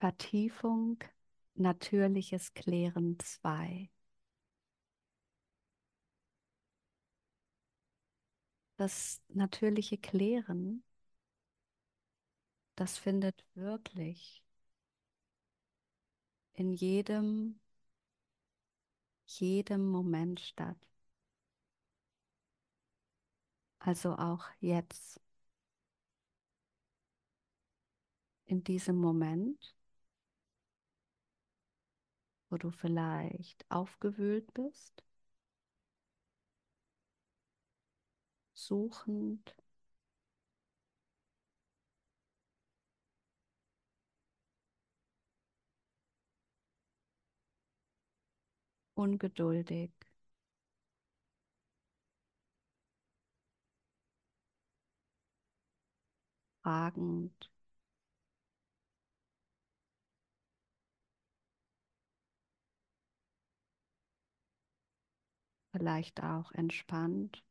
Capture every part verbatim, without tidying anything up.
Vertiefung, natürliches Klären zwei. Das natürliche Klären, das findet wirklich in jedem, jedem Moment statt. Also auch jetzt, in diesem Moment, wo du vielleicht aufgewühlt bist, suchend, ungeduldig, fragend, vielleicht auch entspannt.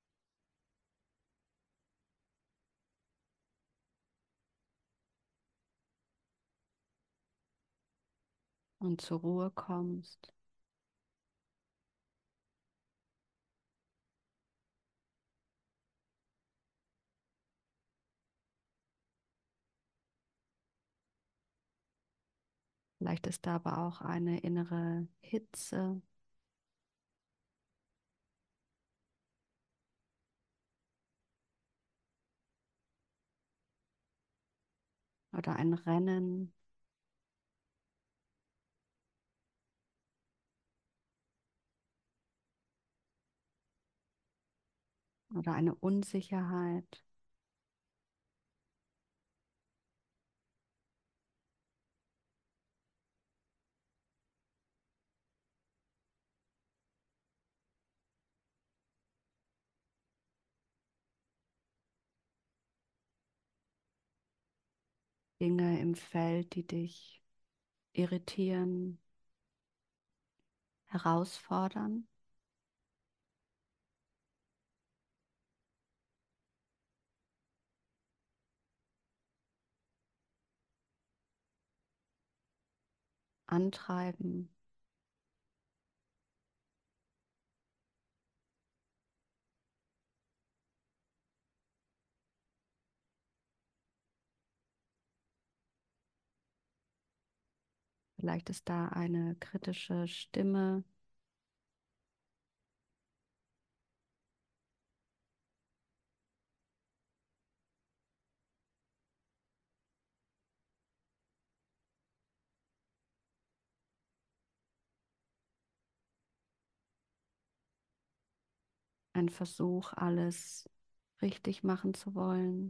Und zur Ruhe kommst. Vielleicht ist da aber auch eine innere Hitze oder ein Rennen oder eine Unsicherheit. Dinge im Feld, die dich irritieren, herausfordern. Antreiben. Vielleicht ist da eine kritische Stimme, ein Versuch, alles richtig machen zu wollen.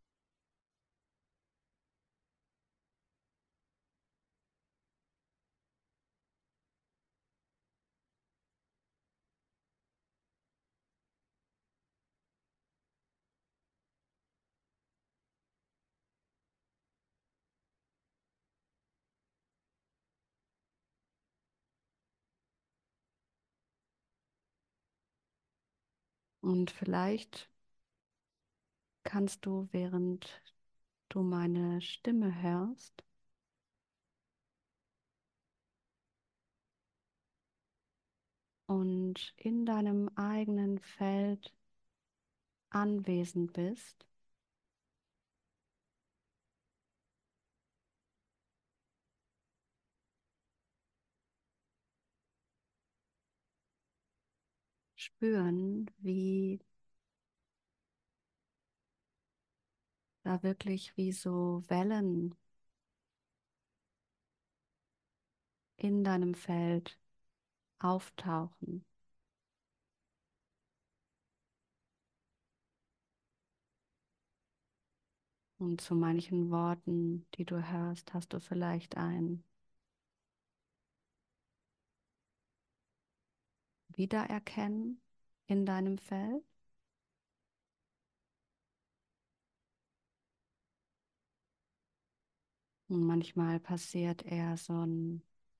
Und vielleicht kannst du, während du meine Stimme hörst, und in deinem eigenen Feld anwesend bist, spüren, wie da wirklich wie so Wellen in deinem Feld auftauchen. Und zu manchen Worten, die du hörst, hast du vielleicht ein Wiedererkennen in deinem Feld. Und manchmal passiert eher so ein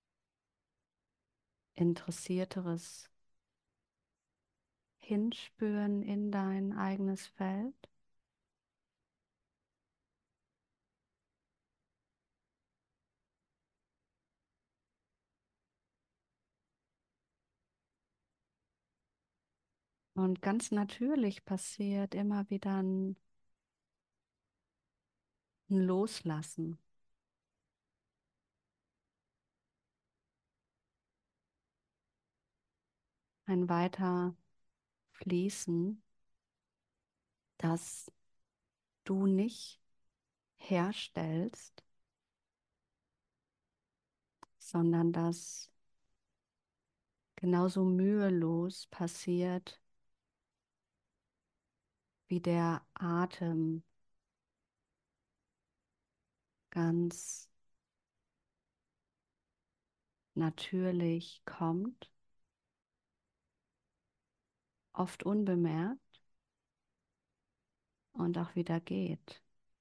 interessierteres Hinspüren in dein eigenes Feld. Und ganz natürlich passiert immer wieder ein, ein Loslassen, ein weiter Fließen, das du nicht herstellst, sondern das genauso mühelos passiert wie der Atem ganz natürlich kommt, oft unbemerkt und auch wieder geht,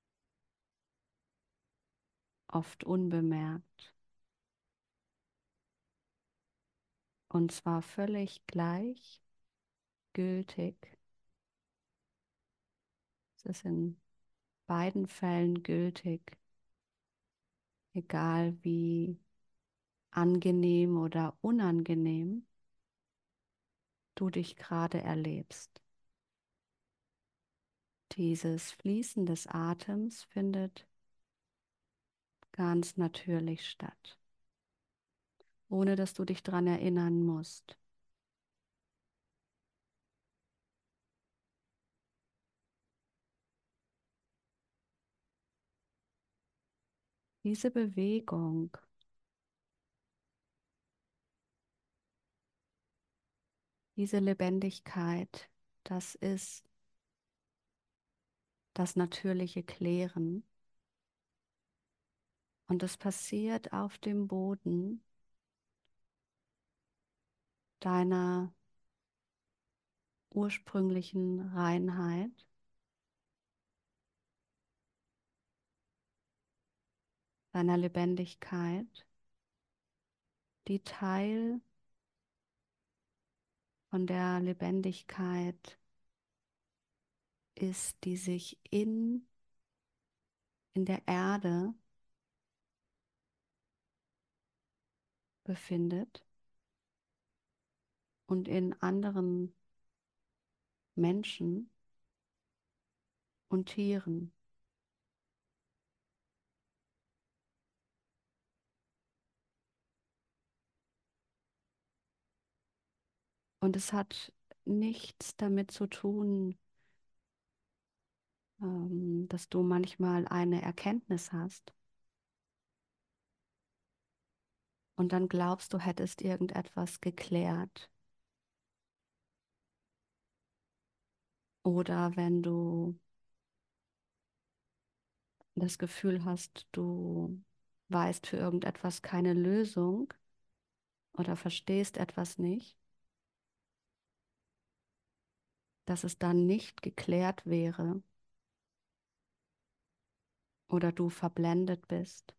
oft unbemerkt. Und zwar völlig gleichgültig. Es ist in beiden Fällen gültig, egal wie angenehm oder unangenehm du dich gerade erlebst. Dieses Fließen des Atems findet ganz natürlich statt, ohne dass du dich daran erinnern musst. Diese Bewegung, diese Lebendigkeit, das ist das natürliche Klären. Und es passiert auf dem Boden deiner ursprünglichen Reinheit, deiner Lebendigkeit, die Teil von der Lebendigkeit ist, die sich in, in der Erde befindet und in anderen Menschen und Tieren. Und es hat nichts damit zu tun, ähm, dass du manchmal eine Erkenntnis hast und dann glaubst, du hättest irgendetwas geklärt. Oder wenn du das Gefühl hast, du weißt für irgendetwas keine Lösung oder verstehst etwas nicht, dass es dann nicht geklärt wäre oder du verblendet bist.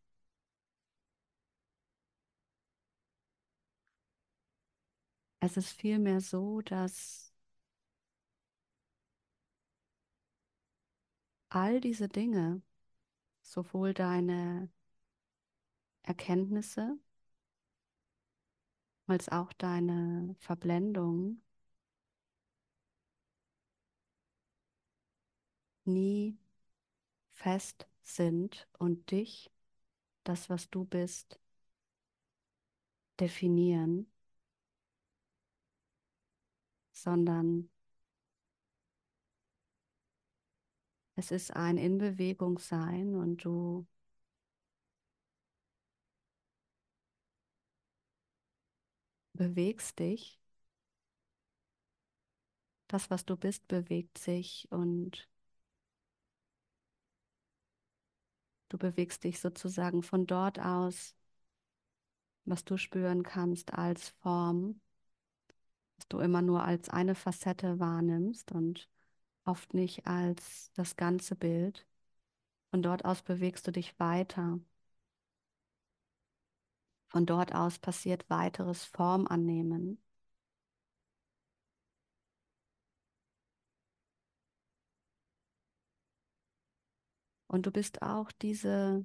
Es ist vielmehr so, dass all diese Dinge, sowohl deine Erkenntnisse als auch deine Verblendung, nie fest sind und dich, das, was du bist, definieren, sondern es ist ein in Bewegung sein und du bewegst dich. Das, was du bist, bewegt sich und du bewegst dich sozusagen von dort aus, was du spüren kannst als Form, was du immer nur als eine Facette wahrnimmst und oft nicht als das ganze Bild. Von dort aus bewegst du dich weiter. Von dort aus passiert weiteres Formannehmen. Und du bist auch diese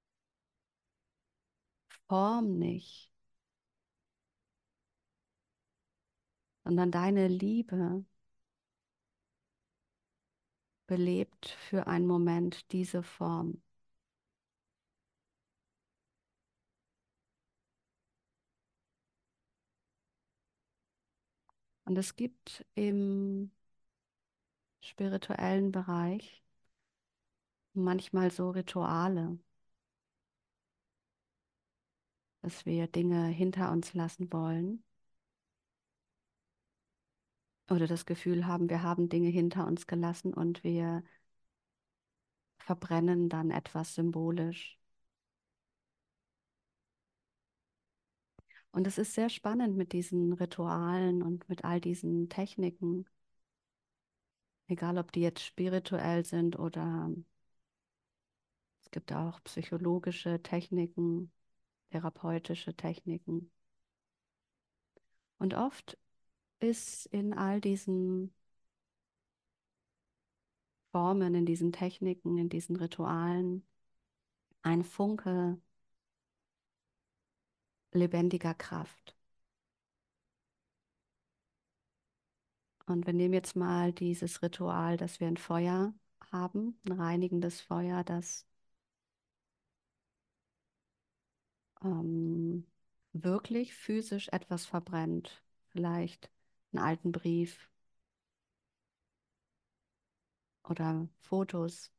Form nicht, sondern deine Liebe, belebt für einen Moment diese Form. Und es gibt im spirituellen Bereich manchmal so Rituale, dass wir Dinge hinter uns lassen wollen oder das Gefühl haben, wir haben Dinge hinter uns gelassen und wir verbrennen dann etwas symbolisch. Und es ist sehr spannend mit diesen Ritualen und mit all diesen Techniken, egal ob die jetzt spirituell sind oder es gibt auch psychologische Techniken, therapeutische Techniken. Und oft ist in all diesen Formen, in diesen Techniken, in diesen Ritualen ein Funke lebendiger Kraft. Und wir nehmen jetzt mal dieses Ritual, dass wir ein Feuer haben, ein reinigendes Feuer, das ähm, wirklich physisch etwas verbrennt. Vielleicht einen alten Brief oder Fotos,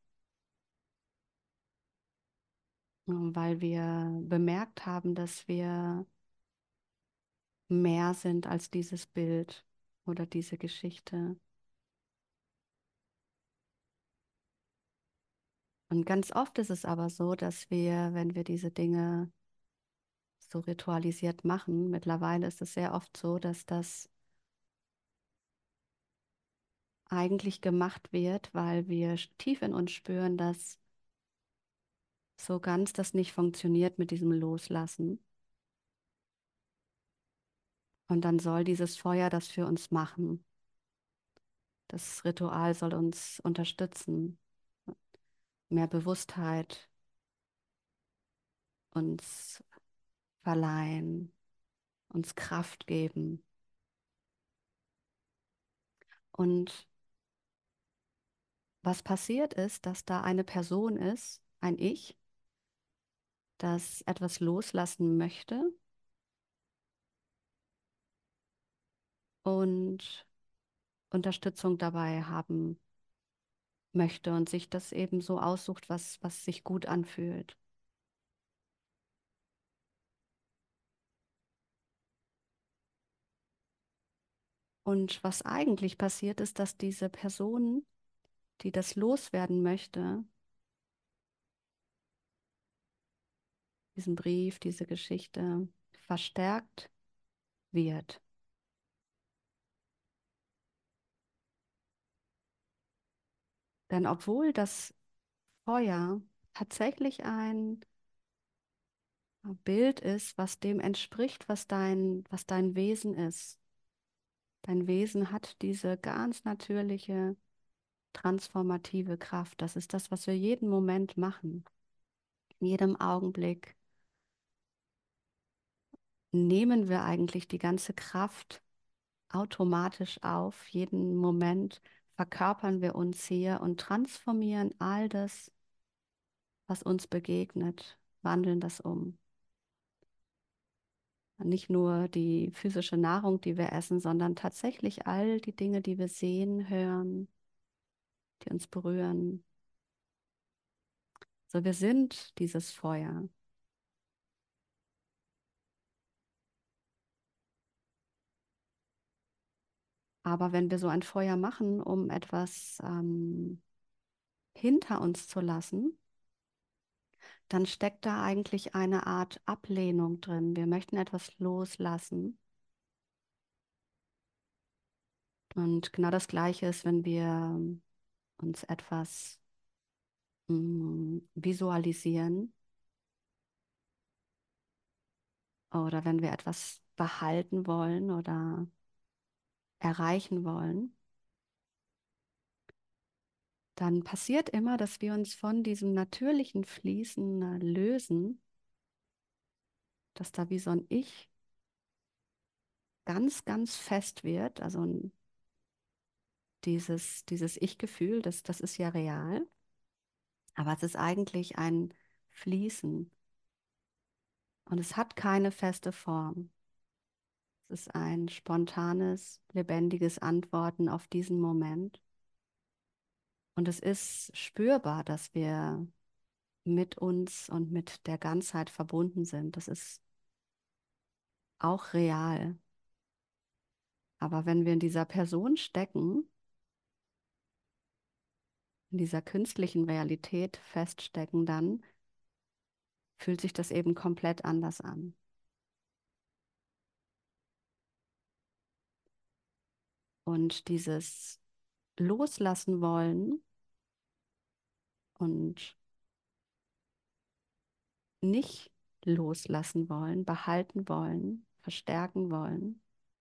äh, weil wir bemerkt haben, dass wir mehr sind als dieses Bild oder diese Geschichte. Und ganz oft ist es aber so, dass wir, wenn wir diese Dinge so ritualisiert machen, mittlerweile ist es sehr oft so, dass das eigentlich gemacht wird, weil wir tief in uns spüren, dass so ganz das nicht funktioniert mit diesem Loslassen. Und dann soll dieses Feuer das für uns machen. Das Ritual soll uns unterstützen, mehr Bewusstheit uns verleihen, uns Kraft geben. Und was passiert ist, dass da eine Person ist, ein Ich, das etwas loslassen möchte und Unterstützung dabei haben möchte und sich das eben so aussucht, was, was sich gut anfühlt. Und was eigentlich passiert ist, dass diese Person, die das loswerden möchte, diesen Brief, diese Geschichte, verstärkt wird. Denn obwohl das Feuer tatsächlich ein Bild ist, was dem entspricht, was dein, was dein Wesen ist. Dein Wesen hat diese ganz natürliche transformative Kraft. Das ist das, was wir jeden Moment machen. In jedem Augenblick nehmen wir eigentlich die ganze Kraft automatisch auf. Jeden Moment verkörpern wir uns hier und transformieren all das, was uns begegnet, wandeln das um. Nicht nur die physische Nahrung, die wir essen, sondern tatsächlich all die Dinge, die wir sehen, hören, die uns berühren. So, wir sind dieses Feuer. Aber wenn wir so ein Feuer machen, um etwas ähm, hinter uns zu lassen, dann steckt da eigentlich eine Art Ablehnung drin. Wir möchten etwas loslassen. Und genau das Gleiche ist, wenn wir uns etwas mh, visualisieren oder wenn wir etwas behalten wollen oder erreichen wollen, dann passiert immer, dass wir uns von diesem natürlichen Fließen äh, lösen, dass da wie so ein Ich ganz, ganz fest wird, also ein, dieses, dieses Ich-Gefühl, das, das ist ja real, aber es ist eigentlich ein Fließen und es hat keine feste Form. Es ist ein spontanes, lebendiges Antworten auf diesen Moment. Und es ist spürbar, dass wir mit uns und mit der Ganzheit verbunden sind. Das ist auch real. Aber wenn wir in dieser Person stecken, in dieser künstlichen Realität feststecken, dann fühlt sich das eben komplett anders an. Und dieses Loslassen wollen und nicht loslassen wollen, behalten wollen, verstärken wollen,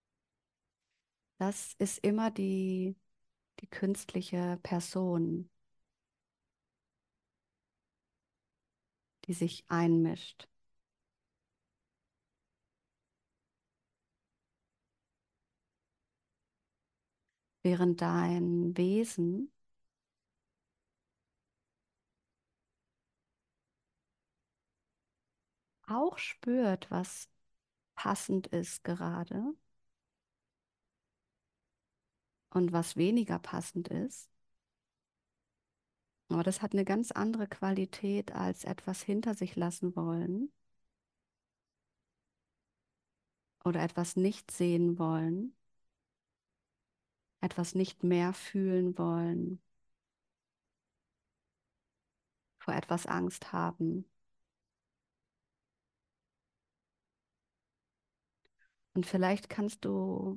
das ist immer die, die künstliche Person, die sich einmischt. Während dein Wesen auch spürt, was passend ist gerade und was weniger passend ist. Aber das hat eine ganz andere Qualität als etwas hinter sich lassen wollen oder etwas nicht sehen wollen, etwas nicht mehr fühlen wollen, vor etwas Angst haben. Und vielleicht kannst du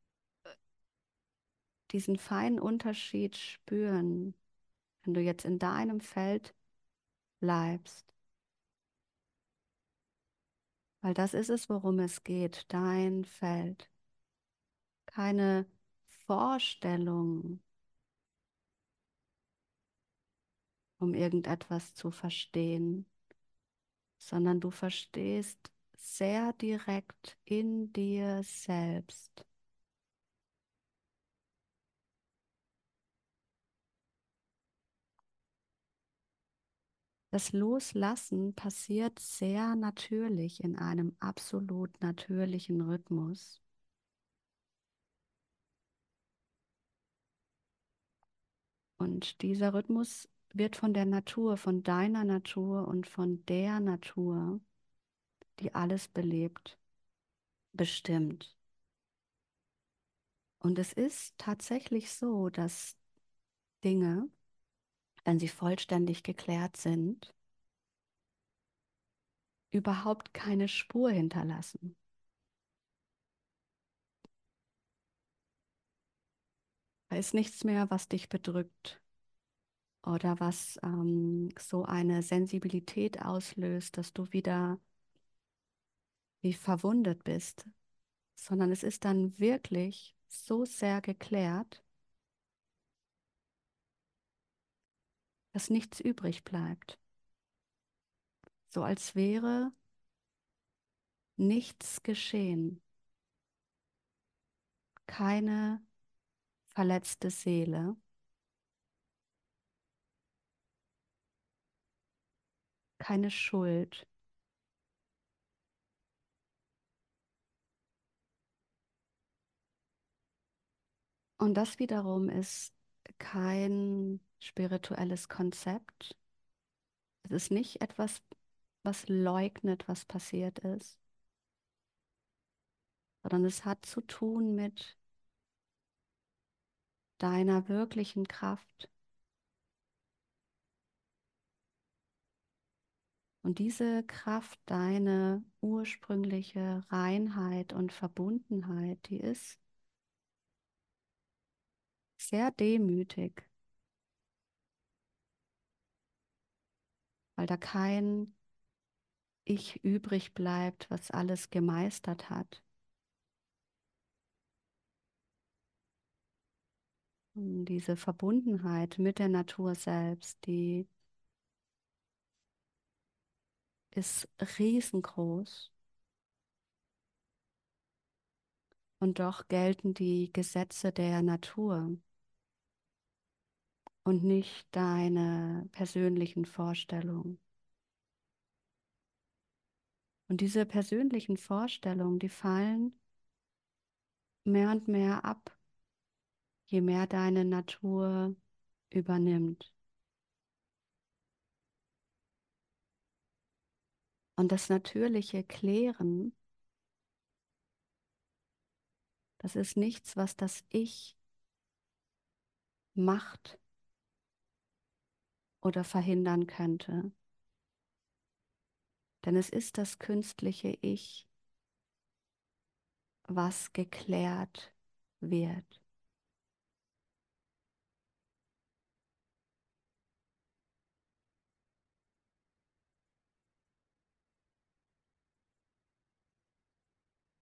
diesen feinen Unterschied spüren, wenn du jetzt in deinem Feld bleibst. Weil das ist es, worum es geht, dein Feld. Keine Vorstellung, um irgendetwas zu verstehen, sondern du verstehst sehr direkt in dir selbst. Das Loslassen passiert sehr natürlich in einem absolut natürlichen Rhythmus. Und dieser Rhythmus wird von der Natur, von deiner Natur und von der Natur, die alles belebt, bestimmt. Und es ist tatsächlich so, dass Dinge, wenn sie vollständig geklärt sind, überhaupt keine Spur hinterlassen. Da ist nichts mehr, was dich bedrückt oder was ähm, so eine Sensibilität auslöst, dass du wieder wie verwundet bist, sondern es ist dann wirklich so sehr geklärt, dass nichts übrig bleibt. So als wäre nichts geschehen, keine verletzte Seele, keine Schuld. Und das wiederum ist kein spirituelles Konzept. Es ist nicht etwas, was leugnet, was passiert ist, sondern es hat zu tun mit deiner wirklichen Kraft. Und diese Kraft, deine ursprüngliche Reinheit und Verbundenheit, die ist sehr demütig, weil da kein Ich übrig bleibt, was alles gemeistert hat. Und diese Verbundenheit mit der Natur selbst, die ist riesengroß. Und doch gelten die Gesetze der Natur. und nicht deine persönlichen Vorstellungen. Und diese persönlichen Vorstellungen, die fallen mehr und mehr ab, je mehr deine Natur übernimmt. Und das natürliche Klären, das ist nichts, was das Ich macht oder verhindern könnte. Denn es ist das künstliche Ich, was geklärt wird.